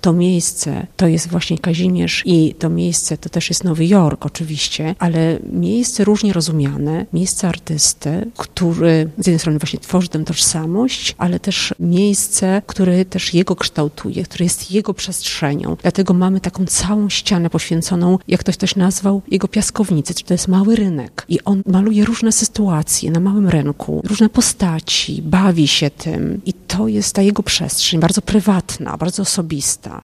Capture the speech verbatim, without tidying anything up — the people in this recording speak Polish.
to miejsce to jest właśnie Kazimierz i to miejsce to też jest Nowy Jork oczywiście, ale miejsce różnie rozumiane, miejsce artysty, który z jednej strony właśnie tworzy tę tożsamość, ale też miejsce, które też jego kształtuje, które jest jego przestrzenią. Dlatego mamy taką całą ścianę poświęconą, jak ktoś też nazwał, jego piaskownicy, czyli to jest mały rynek i on maluje różne sytuacje na małym rynku, różne postaci, bawi się tym i to jest ta jego przestrzeń, bardzo prywatna, bardzo osobista.